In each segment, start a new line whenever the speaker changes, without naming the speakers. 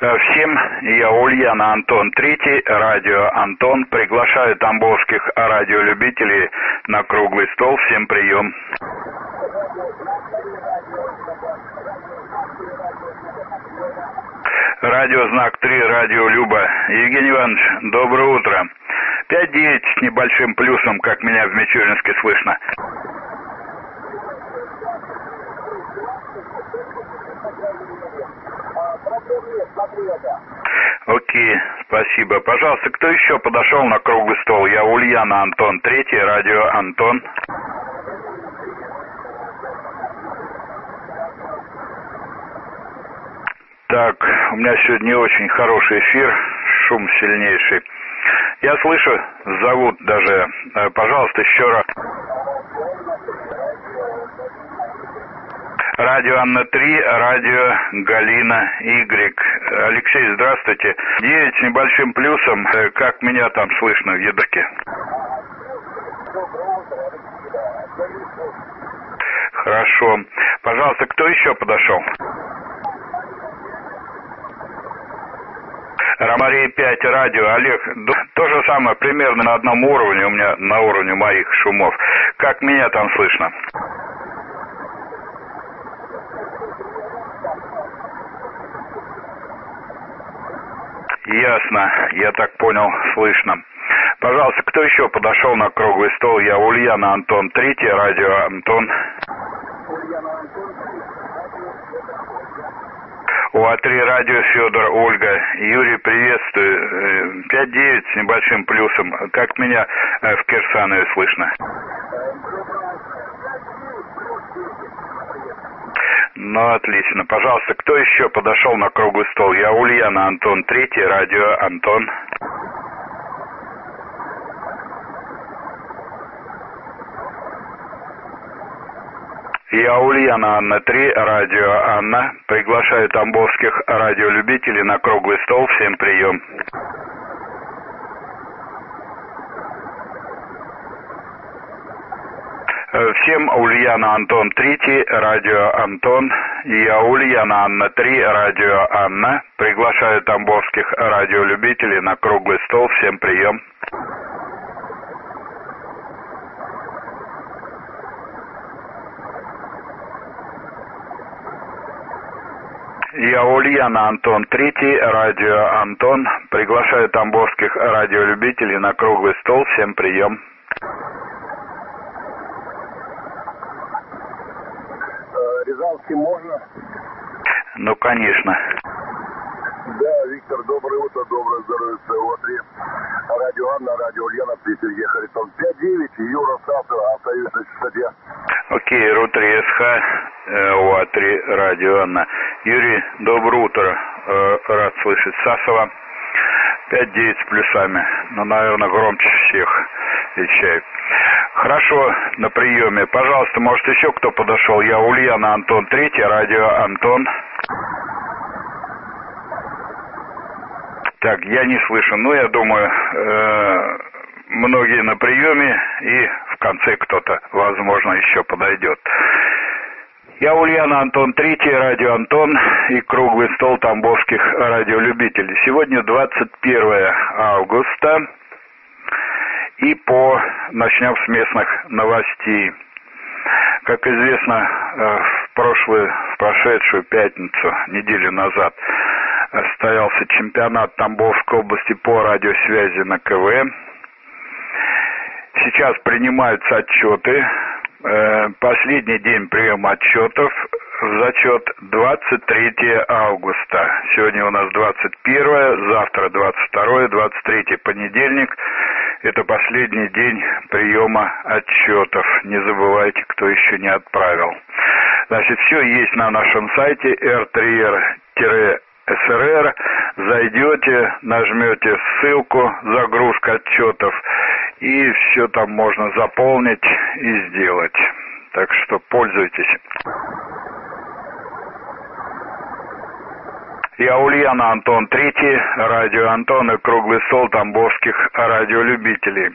Всем, я Ульяна, Антон Третий, радио Антон. Приглашаю тамбовских радиолюбителей на круглый стол. Всем прием. Радио Знак 3, радио Люба. Евгений Иванович, доброе утро. 5-9 с небольшим плюсом, как меня в Мичуринске слышно. Окей, спасибо. Пожалуйста, кто еще подошел на круглый стол? Я Ульяна, Антон Третий, радио Антон. Так, у меня сегодня не очень хороший эфир, шум сильнейший. Я слышу, зовут даже, пожалуйста, еще раз. Радио Анна-3, радио Галина Y. Алексей, здравствуйте. 9 с небольшим плюсом. Как меня там слышно в ядерке? Хорошо. Пожалуйста, кто еще подошел? Ромария 5, радио. Олег, то же самое, примерно на одном уровне, у меня на уровне моих шумов. Как меня там слышно? Ясно, я так понял, слышно. Пожалуйста, кто еще подошел на круглый стол? Я Ульяна, Антон Третий, радио Антон. УА3, радио Федор, Ольга. Юрий, приветствую. 5-9 с небольшим плюсом. Как меня в Кирсанове слышно? Ну, отлично. Пожалуйста, кто еще подошел на круглый стол? Я Ульяна, Антон Третий, радио Антон. Я Ульяна, Анна-3, радио Анна. Приглашаю тамбовских радиолюбителей на круглый стол. Всем прием. Всем Ульяна, Антон Третий, радио Антон. Я Ульяна, Анна-3, радио Анна. Приглашаю тамбовских радиолюбителей на круглый стол. Всем прием. Я Ульяна, Антон Третий, радио Антон. Приглашаю тамбовских радиолюбителей на круглый стол. Всем прием.
Рязанский можно?
Ну, конечно.
Да, Виктор, доброе утро, доброе здоровье, УА3. Радио Анна, радио Ульяна, Сергей Харитон. 5-9, Юра Савтов, остаюсь на частоте.
Окей, РУ-3 СХ, УА3, радио Анна. Юрий, доброе утро, рад слышать Сасова. 5-9 с плюсами, но, наверное, громче всех вещает. Хорошо, на приеме. Пожалуйста, может еще кто подошел? Я Ульяна, Антон Третий, радио Антон. Так, я не слышу. Ну, я думаю, многие на приеме, и в конце кто-то, возможно, еще подойдет. Я Ульяна, Антон Третий, радио Антон и круглый стол тамбовских радиолюбителей. Сегодня 21 августа. И начнем с местных новостей. Как известно, в прошедшую пятницу, неделю назад, состоялся чемпионат Тамбовской области по радиосвязи на КВ. Сейчас принимаются отчеты. Последний день приема отчетов в зачет 23 августа. Сегодня у нас 21, завтра 22, 23 понедельник. Это последний день приема отчетов. Не забывайте, кто еще не отправил. Значит, все есть на нашем сайте r3r-srr. Зайдете, нажмете ссылку «Загрузка отчетов», и все там можно заполнить и сделать. Так что пользуйтесь. Я Ульяна, Антон Третий, радио Антон и круглый стол тамбовских радиолюбителей.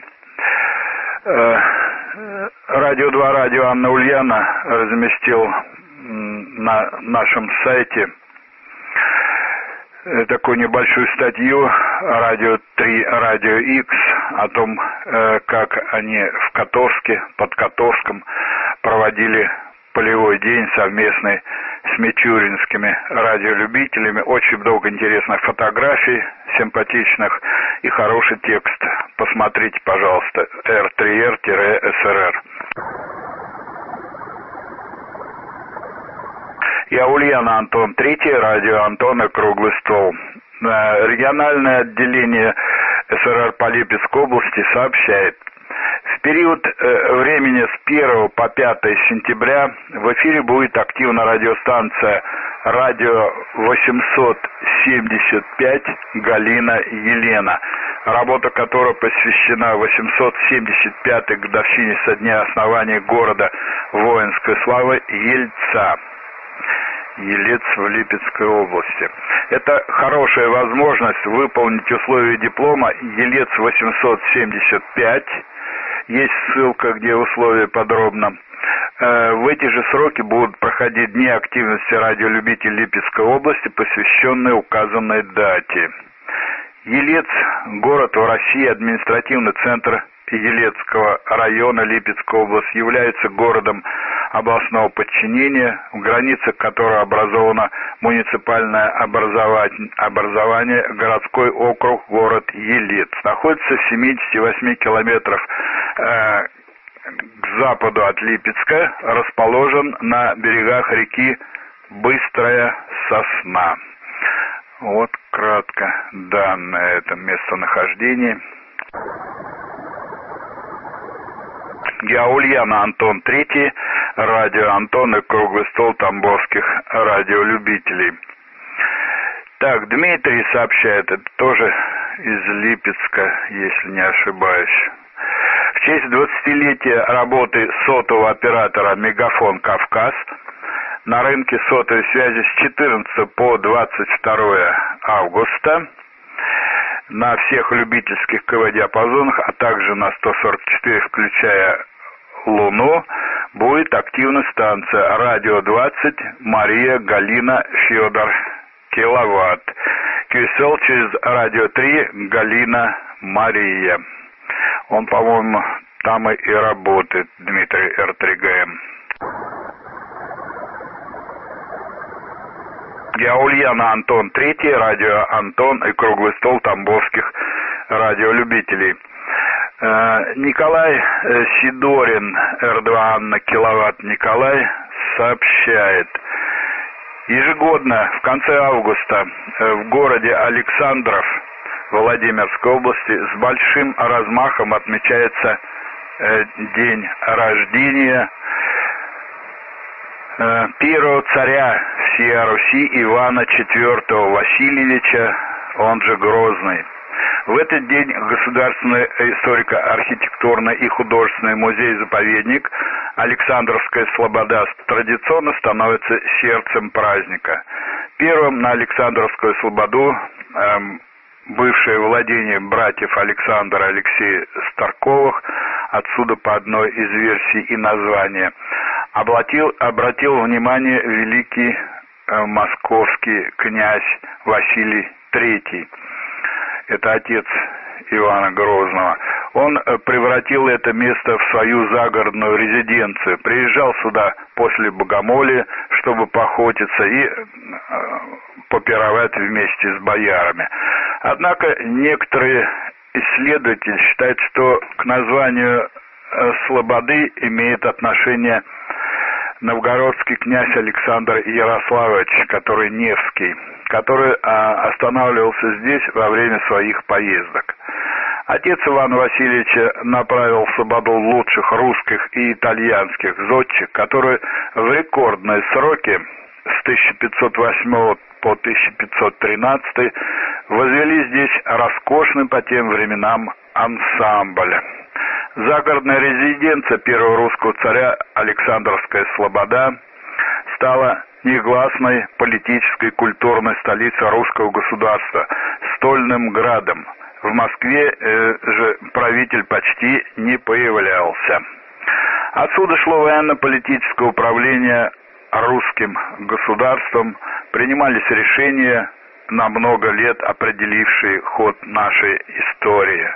Радио 2, радио Анна Ульяна разместил на нашем сайте такую небольшую статью «Радио 3, Радио X» о том, как они в Котовске, под Котовском проводили полевой день совместный с мичуринскими радиолюбителями. Очень много интересных фотографий, симпатичных и хороший текст. Посмотрите, пожалуйста, R3R-SRR. Я Ульяна, Антон Третий, радио Антон и Круглый стол. Региональное отделение СРР по Липецкой области сообщает: в период времени с 1 по 5 сентября в эфире будет активна радиостанция «Радио 875» Галина Елена, работа которой посвящена 875-й годовщине со дня основания города воинской славы Ельца. Елец в Липецкой области. Это хорошая возможность выполнить условия диплома Елец 875. Есть ссылка, где условия подробно. В эти же сроки будут проходить дни активности радиолюбителей Липецкой области, посвященные указанной дате. Елец – город в России, административный центр Елецкого района Липецкой области, является городом областного подчинения, в границах которого образовано муниципальное образование, городской округ, город Елец. Находится в 78 километров к западу от Липецка, расположен на берегах реки Быстрая Сосна. Вот кратко данное это местонахождение. Я Ульяна, Антон Третий, радио Антон и Круглый стол тамбовских радиолюбителей. Так, Дмитрий сообщает, это тоже из Липецка, если не ошибаюсь. В честь 20-летия работы сотового оператора «Мегафон Кавказ» на рынке сотовой связи с 14 по 22 августа на всех любительских КВ-диапазонах, а также на 144, включая Луну, будет активна станция «Радио 20» Мария Галина Федор киловатт. QSL через «Радио 3» Галина Мария. Он, по-моему, там и работает, Дмитрий R3GM. Я Ульяна, Антон Третий, радио Антон и Круглый стол тамбовских радиолюбителей. Николай Сидорин, R2 Анна киловатт Николай, сообщает: ежегодно в конце августа в городе Александров Владимирской области с большим размахом отмечается день рождения первого царя всея Руси Ивана IV Васильевича, он же Грозный. В этот день Государственный историко-архитектурный и художественный музей-заповедник Александровская Слобода традиционно становится сердцем праздника. Первым на Александровскую Слободу, бывшее владение братьев Александра и Алексея Старковых, отсюда по одной из версий и названия, обратил внимание великий московский князь Василий III. Это отец Ивана Грозного. Он превратил это место в свою загородную резиденцию. Приезжал сюда после богомолия, чтобы поохотиться и попировать вместе с боярами. Однако некоторые исследователи считают, что к названию Слободы имеет отношение новгородский князь Александр Ярославович, который Невский, который останавливался здесь во время своих поездок. Отец Ивана Васильевича направил в Слободу лучших русских и итальянских зодчих, которые в рекордные сроки с 1508 по 1513 возвели здесь роскошный по тем временам ансамбль. Загородная резиденция первого русского царя Александровская Слобода стала негласной политической и культурной столицей русского государства, стольным градом. В Москве же правитель почти не появлялся. Отсюда шло военно-политическое управление русским государством, принимались решения на много лет определившие ход нашей истории.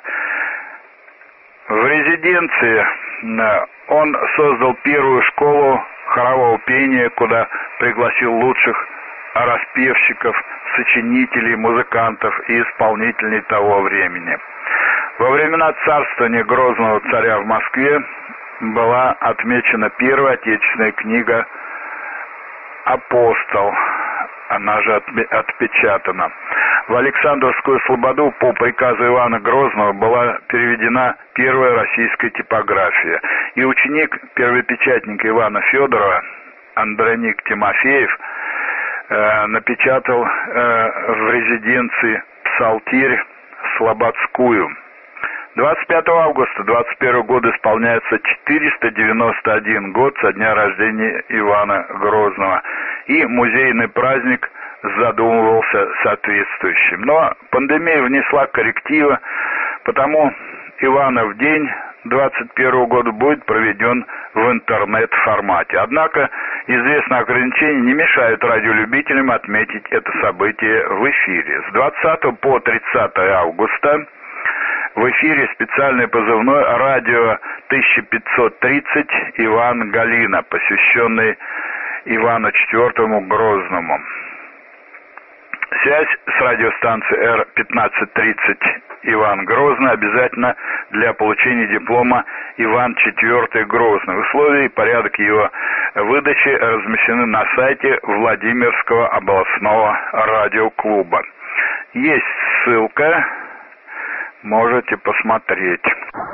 В резиденции он создал первую школу хорового пения, куда пригласил лучших распевщиков, сочинителей, музыкантов и исполнителей того времени. Во времена царствования Грозного царя в Москве была отмечена первая отечественная книга «Апостол». Она же отпечатана. В Александровскую слободу по приказу Ивана Грозного была переведена первая российская типография. И ученик первопечатника Ивана Федорова, Андроник Тимофеев, напечатал в резиденции «Псалтирь» слободскую. 25 августа 21 года исполняется 491 год со дня рождения Ивана Грозного, и музейный праздник задумывался соответствующим. Но пандемия внесла коррективы, потому Иванов день 21 года будет проведен в интернет-формате. Однако известные ограничения не мешают радиолюбителям отметить это событие в эфире. С 20 по 30 августа в эфире специальный позывной «Радио 1530» Иван Галина, посвященный Ивану IV Грозному. Связь с радиостанцией Р-1530 Иван Грозный обязательно для получения диплома Иван IV Грозный. Условия и порядок его выдачи размещены на сайте Владимирского областного радиоклуба. Есть ссылка, можете посмотреть.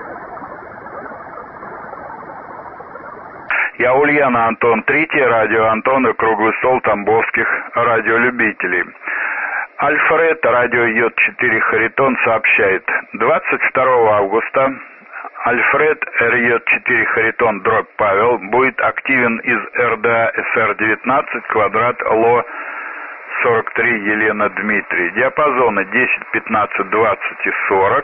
Я Ульяна Антон, Третий, радио Антон и круглый стол тамбовских радиолюбителей. Альфред, радио Й4 Харитон сообщает: 22 августа Альфред РЙ4 Харитон дробь Павел будет активен из РДА СР-19 квадрат ЛО 43 Елена Дмитрий. Диапазоны 10, 15, 20 и 40.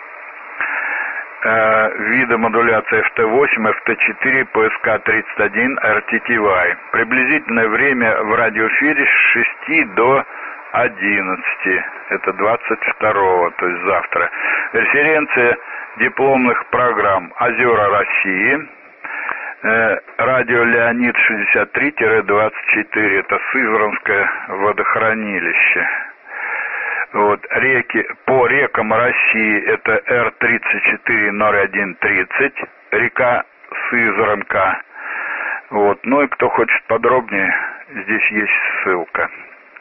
Виды модуляции FT8, FT4, ПСК-31, RTTY. Приблизительное время в радиоэфире с 6 до 11. Это 22-го, то есть завтра. Референция дипломных программ «Озера России», радио Леонид 63-24, это Сызранское водохранилище. Вот, реки, по рекам России это Р-34-01-30, река Сызранка. Вот, ну и кто хочет подробнее, здесь есть ссылка.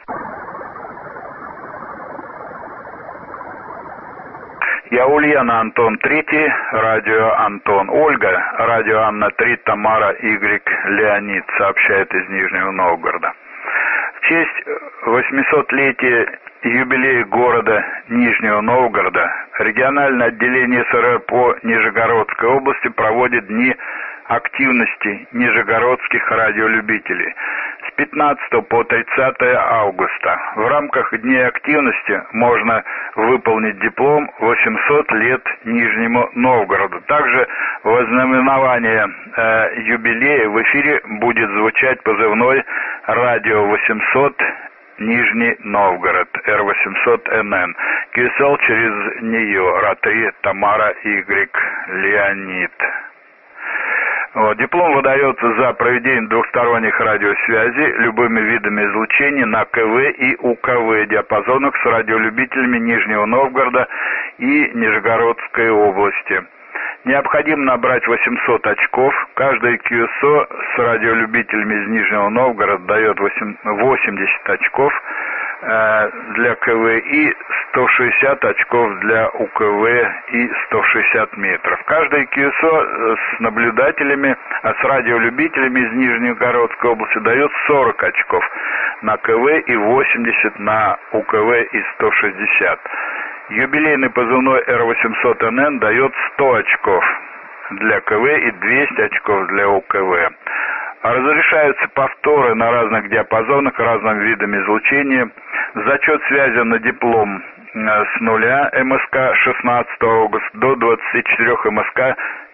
Я Ульяна Антон, Третий, радио Антон. Ольга, радио Анна 3, Тамара Y, Леонид, сообщает из Нижнего Новгорода. В честь 800-летия юбилея города Нижнего Новгорода региональное отделение СРР по Нижегородской области проводит дни активности нижегородских радиолюбителей с 15 по 30 августа. В рамках дней активности можно выполнить диплом 800 лет Нижнему Новгороду. Также в ознаменование юбилея в эфире будет звучать позывной «Радио 800 Нижний Новгород, Р-800НН». QSL через нее, РА-3, Тамара Y, Леонид. Вот, диплом выдается за проведение двухсторонних радиосвязей любыми видами излучений на КВ и УКВ диапазонах с радиолюбителями Нижнего Новгорода и Нижегородской области. Необходимо набрать 800 очков. Каждый QSO с радиолюбителями из Нижнего Новгорода дает 80 очков для КВ и 160 очков для УКВ и 160 метров. Каждый QSO с наблюдателями, с радиолюбителями из Нижегородской области дает 40 очков на КВ и 80 на УКВ и 160. Юбилейный позывной Р-800НН дает 100 очков для КВ и 200 очков для УКВ. Разрешаются повторы на разных диапазонах разным видам излучения. Зачет связи на диплом с 0 МСК 16 августа до 24 МСК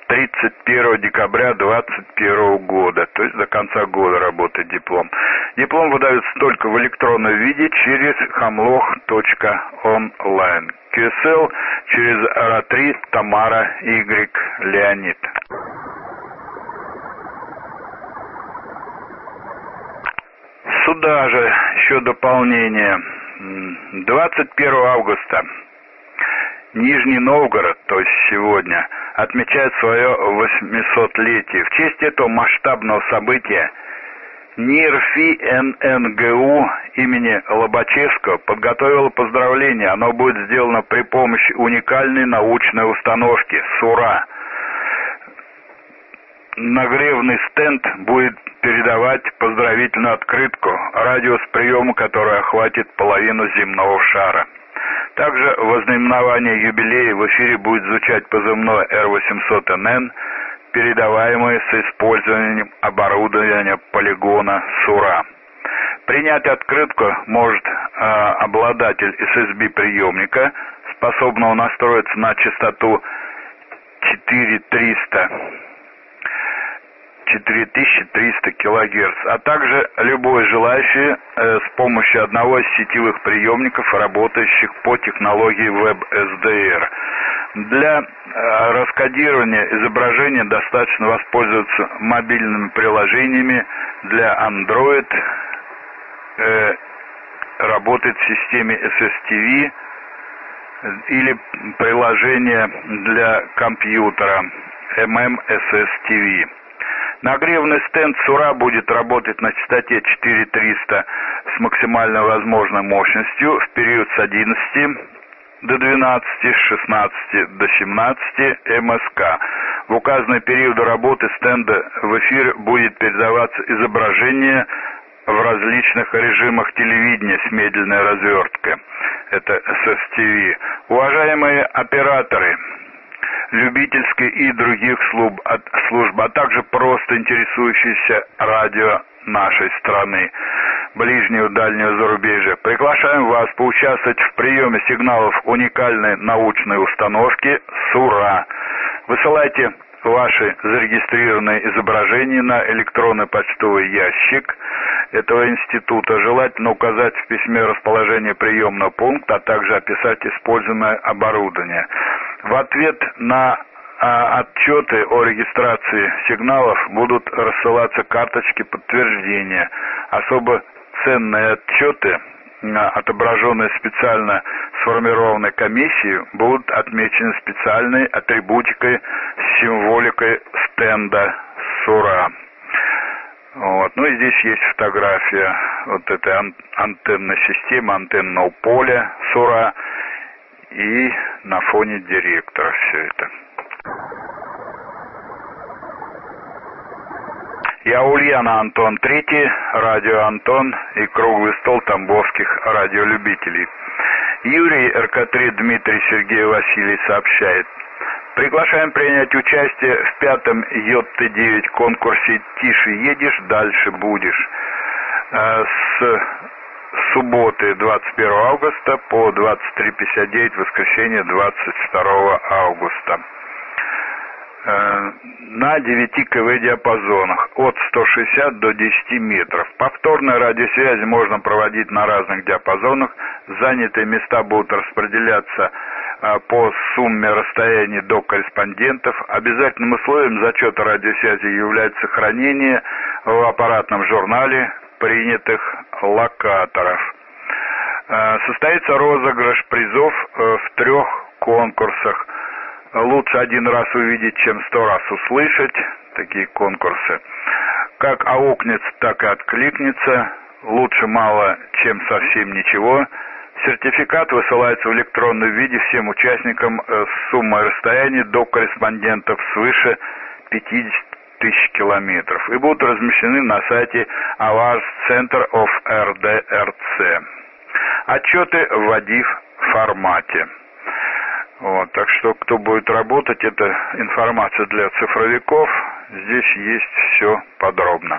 31 декабря 2021 года, то есть до конца года работает диплом. Диплом выдается только в электронном виде через hamloch.online. QSL через RA3 Тамара Y Леонид. Сюда же еще дополнение. 21 августа Нижний Новгород, то есть сегодня, отмечает свое 800-летие. В честь этого масштабного события НИРФИ ННГУ имени Лобачевского подготовила поздравление. Оно будет сделано при помощи уникальной научной установки СУРА. Нагревный стенд будет передавать поздравительную открытку, радиус приема которой охватит половину земного шара. Также в ознаменование юбилея в эфире будет звучать позывной Р-800НН, передаваемый с использованием оборудования полигона СУРА. Принять открытку может обладатель SSB-приемника, способного настроиться на частоту 4300 кГц, а также любой желающий с помощью одного из сетевых приемников, работающих по технологии WebSDR. Для раскодирования изображения достаточно воспользоваться мобильными приложениями для Android, работает в системе SSTV, или приложение для компьютера MMSSTV. Нагревный стенд СУРА будет работать на частоте 4300 с максимально возможной мощностью в период с 11 до 12, с 16 до 17 МСК. В указанные периоды работы стенда в эфир будет передаваться изображение в различных режимах телевидения с медленной разверткой. Это SSTV. Уважаемые операторы любительской и других служб, а также просто интересующиеся радио нашей страны, ближнего и дальнего зарубежья, приглашаем вас поучаствовать в приеме сигналов уникальной научной установки СУРА. Высылайте ваши зарегистрированные изображения на электронный почтовый ящик этого института. Желательно указать в письме расположение приемного пункта, а также описать используемое оборудование. В ответ на отчеты о регистрации сигналов будут рассылаться карточки подтверждения. Особо ценные отчеты, отображенные специально сформированной комиссией, будут отмечены специальной атрибутикой с символикой стенда СУРА. Вот. Ну и здесь есть фотография вот этой антенной системы, антенного поля СУРА, и на фоне директора все это. Я Ульяна Антон III, радио Антон и круглый стол тамбовских радиолюбителей. Юрий РК-3 Дмитрий Сергей Василий сообщает: приглашаем принять участие в 5-м ЙТ-9 конкурсе «Тише едешь, дальше будешь» с субботы 21 августа по 23:59 воскресенье 22 августа. На 9 КВ диапазонах от 160 до 10 метров. Повторные радиосвязи можно проводить на разных диапазонах. Занятые места будут распределяться по сумме расстояний до корреспондентов. Обязательным условием зачета радиосвязи является сохранение в аппаратном журнале принятых локаторов. Состоится розыгрыш призов в 3 конкурсах. Лучше один раз увидеть, чем 100 раз услышать. Такие конкурсы. Как аукнется, так и откликнется. Лучше мало, чем совсем ничего. Сертификат высылается в электронном виде всем участникам с суммой расстояния до корреспондентов свыше 50 тысяч километров и будут размещены на сайте Awards Center of RDRC. Отчеты в WADIF-формате. Вот, так что, кто будет работать, это информация для цифровиков. Здесь есть все подробно.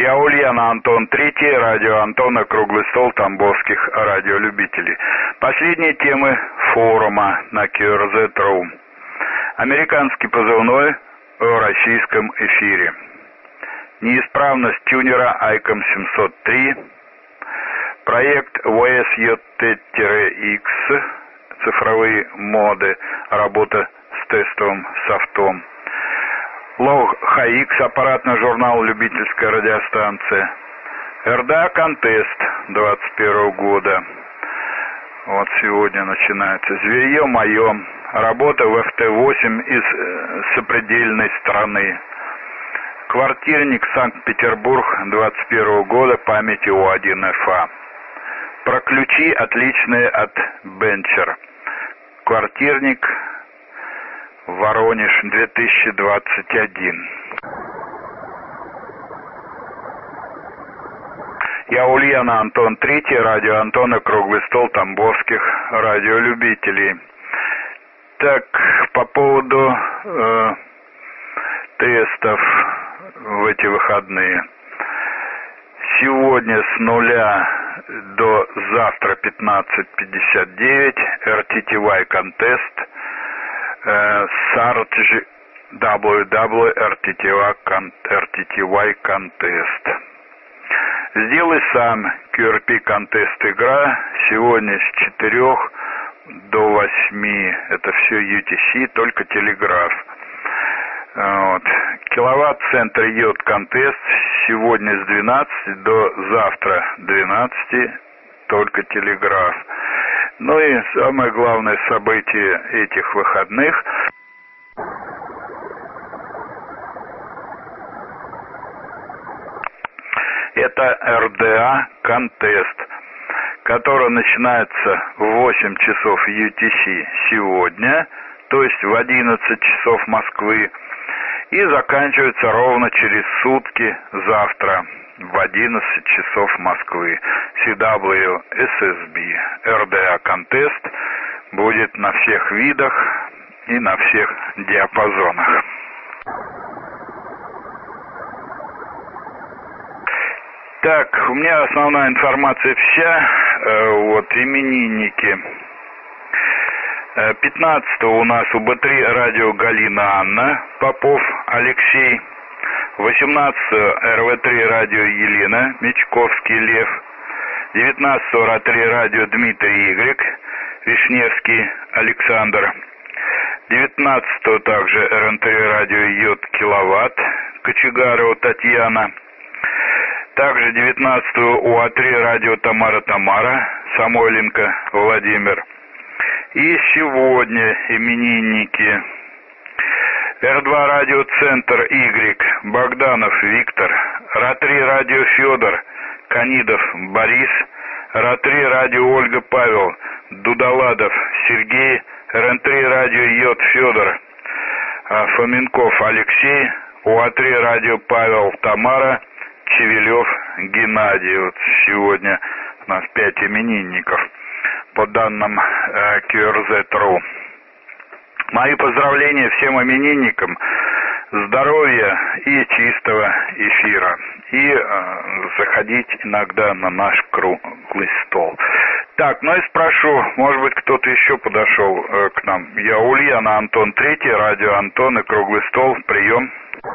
Я Ульяна, Антон Третий, радио Антона, круглый стол тамбовских радиолюбителей. Последние темы форума на QRZ.ru. Американский позывной в российском эфире. Неисправность тюнера ICOM 703. Проект VSJT-X. Цифровые моды. Работа с тестовым софтом. Лог HX, аппаратный журнал «Любительская радиостанция». РДА «Контест» 21 года. Вот сегодня начинается. «Зверье мое». Работа в ФТ-8 из сопредельной страны. Квартирник Санкт-Петербург 21 года памяти У1ФА. Про ключи, отличные от Бенчер. Квартирник Воронеж 2021. Я Ульяна, Антон Третий, радио Антона, круглый стол тамбовских радиолюбителей. Так, по поводу тестов в эти выходные. Сегодня с 0 до завтра 15:59 RTTY Contest. SARTG RTTY Contest. Сделай сам QRP Contest игра. Сегодня с 4 до 8. Это все UTC, только телеграф. Вот. Киловатт-центр йод Contest. Сегодня с 12 до завтра 12. Только телеграф. Ну и самое главное событие этих выходных — это РДА Контест, который начинается в 8 часов UTC сегодня, то есть в 11 часов Москвы, и заканчивается ровно через сутки завтра в 11 часов Москвы. CWSSB. РДА Контест будет на всех видах и на всех диапазонах. Так, у меня основная информация вся. Вот, именинники. 15-го у нас УБ-3 радио Галина Анна, Попов Алексей. 18-го РВ-3 радио Елена, Мечковский Лев. 19-го РА-3 радио Дмитрий Y, Вишневский Александр. 19-го также РН-3 радио Йод Киловатт, Кочегарова Татьяна. Также 19-го УА-3 радио Тамара, Самойленко Владимир. И сегодня именинники. Р2 радио Центр Y, Богданов Виктор. РА-3 радио Федор, Канидов Борис. РА-3 радио Ольга Павел, Дудоладов Сергей. РН-3 радио Йод Федор, Фоменков Алексей. УА-3 радио Павел Тамара, Чевелев Геннадий. Вот сегодня у нас 5 именинников по данным QRZ.ru. Мои поздравления всем именинникам, здоровья и чистого эфира. И заходить иногда на наш круглый стол. Так, ну и спрошу, может быть, кто-то еще подошел к нам. Я Ульяна, Антон Третий, радио Антон и круглый стол. Прием.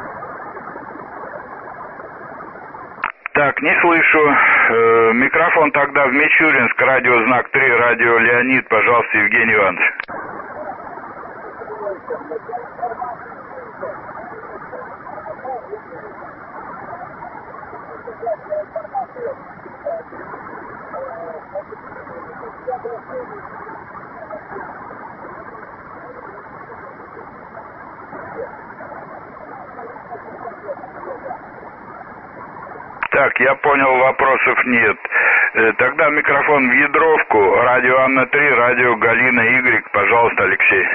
Так, не слышу. Микрофон тогда в Мичуринск, радио Знак 3, радио Леонид, пожалуйста, Евгений Иванович. Так, я понял, вопросов нет. Тогда микрофон в Ядровку, радио Анна-3, радио Галина Y, пожалуйста, Алексей.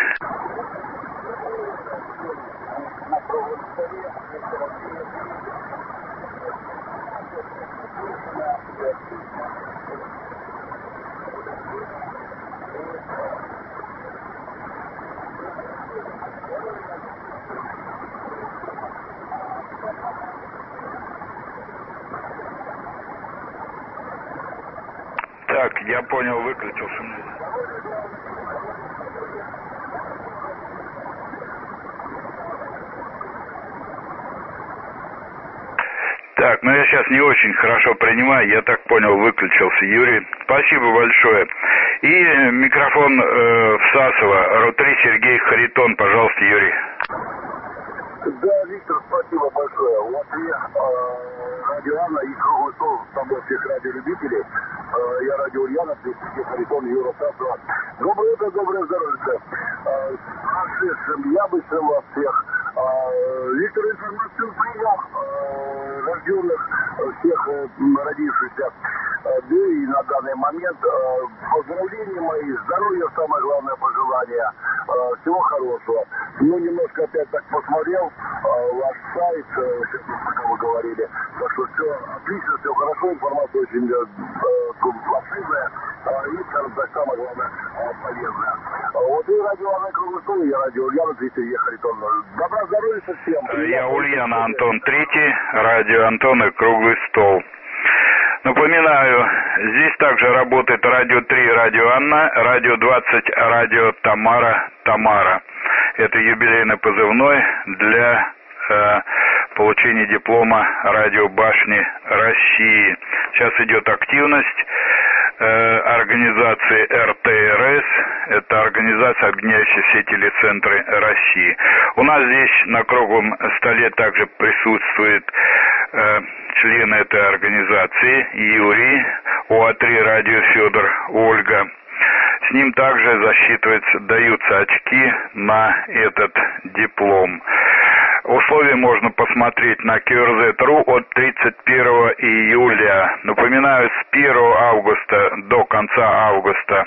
Так, я понял, выключился. Так, ну я сейчас не очень хорошо принимаю, я так понял, выключился Юрий. Спасибо большое. И микрофон всасывая. РУ-3 Сергей Харитон, пожалуйста, Юрий.
Да, Виктор, спасибо большое. Вот радио Анна и круглый стол тамбовских радиолюбителей. Я радио Ульяна, Сергей Харитон, Юра Сасова. Доброе утро, доброе здоровье. С прошедшим яблочным вас всех. Виктор, информацию принял рожденных, всех родившихся, да и на данный момент поздравления мои, здоровья, самое главное пожелание, всего хорошего. Ну, немножко опять так посмотрел ваш сайт, пока вы говорили, так что все отлично, все хорошо, информация очень обширная и, скажем так, самое главное, полезная. Вот и радио Анна круглый стол, я радио Ульяна, Сергей Харитон. Добра, здоровья всем.
Я Ульяна, Антон Третий, радио Антон и круглый стол. Напоминаю, здесь также работает радио 3, радио Анна, радио 20, радио Тамара. Это юбилейный позывной для получения диплома радиобашни России. Сейчас идет активность организации РТРС, это организация, объединяющая все телецентры России. У нас здесь на круглом столе также присутствуют члены этой организации: Юрий, УА-3 радио Федор, Ольга. С ним также даются очки на этот диплом. Условия можно посмотреть на QRZ.ru от 31 июля. Напоминаю, с 1 августа до конца августа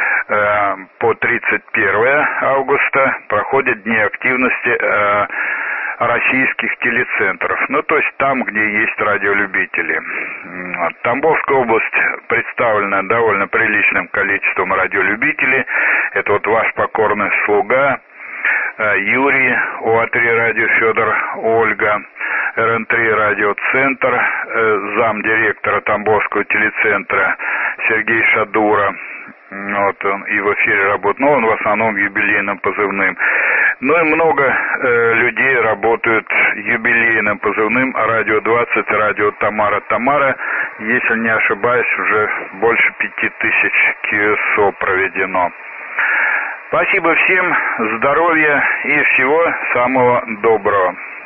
по 31 августа проходят дни активности российских телецентров. Ну, то есть там, где есть радиолюбители. Тамбовская область представлена довольно приличным количеством радиолюбителей. Это вот ваш покорный слуга Юрий, УА-3 радио Федор, Ольга, РН-3 радиоцентр, замдиректора Тамбовского телецентра Сергей Шадура. Вот он и в эфире работает, но он в основном юбилейным позывным. Ну и много людей работают юбилейным позывным радио 20, радио Тамара. Если не ошибаюсь, уже больше 5000 КСО проведено. Спасибо всем, здоровья и всего самого доброго.